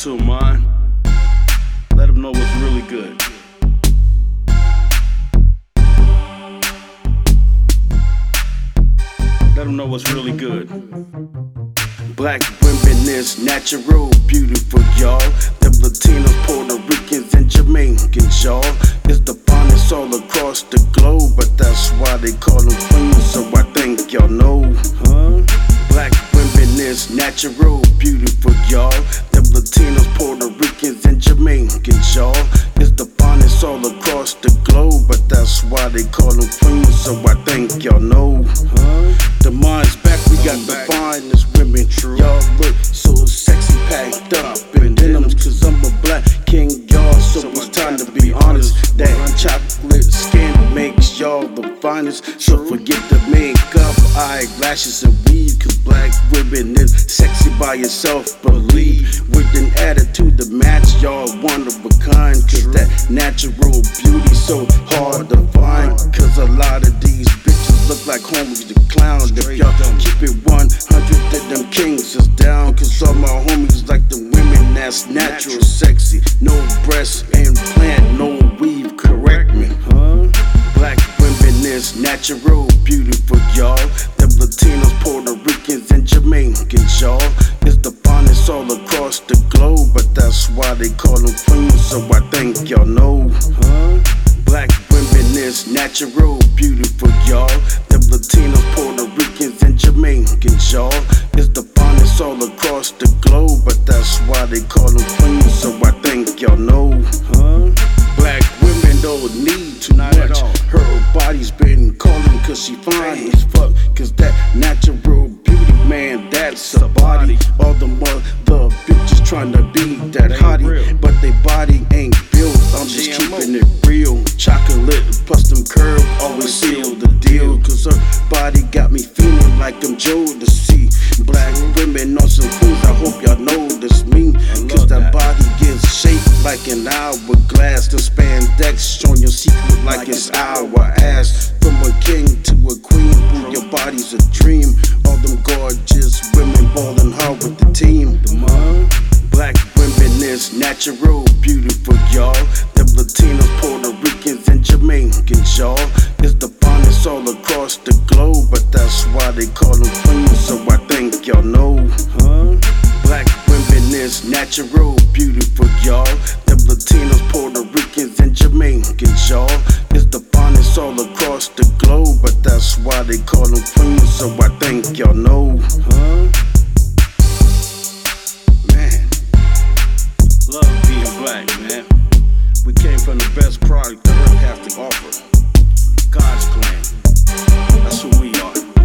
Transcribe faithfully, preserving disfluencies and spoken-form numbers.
to them, man. Let them know what's really good. Let them know what's really good. Black women is natural, beautiful, y'all. Them Latinos, Puerto Ricans, and Jamaicans, y'all. It's the finest all across the globe, but that's why they call them queens, so I think y'all know, huh? Black women is natural, beautiful, y'all. Them Latinos, Puerto Ricans, and Jamaicans, y'all. It's the finest all across the globe, but that's why they call them queens, so I think y'all know, huh? The mind's back, we got the finest women. Y'all look so sexy, packed up in denims, cause I'm a black king, y'all, so it's time to be honest. That chocolate skin makes y'all the finest, so forget the makeup, eyelashes, and weave, cause black women is sexy by yourself, believe. With an attitude to match, y'all one of a kind, cause that natural beauty so hard to find, cause a lot of these bitches look like homies the clown. If y'all keep it one hundred, then them kings is down, cause all my homies like the women that's natural, sexy, no breast implant, no weave, correct me, huh? Black women is natural, beautiful, y'all. Them Latinos, Puerto Ricans, and Jamaicans, y'all. It's the finest all across the globe, but that's why they call them queens, so I think y'all know, huh? Black women is natural, beautiful, y'all. Them Latinos, Puerto Ricans, and Jamaicans, y'all. It's the finest all across the globe, but that's why they call them queens, so I think y'all know, huh? Black women don't need too much. Her body's been calling cause she fine as fuck, cause that natural beauty, man, that's a body. All the mother bitches trying to be that hottie, but they body ain't built. I'm just keeping it real. Chocolate plus them curves always seal the deal, cause her body got me feeling like I'm Joe to see. Black women on some things, I hope y'all notice me, cause that body gets shaped like an hourglass. The spandex showing your secret like it's our ass. From a king to a queen, boo, your body's a dream. All them gorgeous women ballin' hard with the team. Black women is natural, beautiful, y'all. Them Latinos, Puerto Ricans, and Jamaicans, y'all. It's the finest all across the globe, but that's why they call them queens, so I think y'all know, huh? Black women is natural, beautiful, y'all. Them Latinos, Puerto Ricans, and Jamaicans, y'all. It's the finest all across the globe, but that's why they call them queens, so I think y'all know, huh? Man, love being black, man. We came from the best product the earth has to offer. God's plan. That's who we are.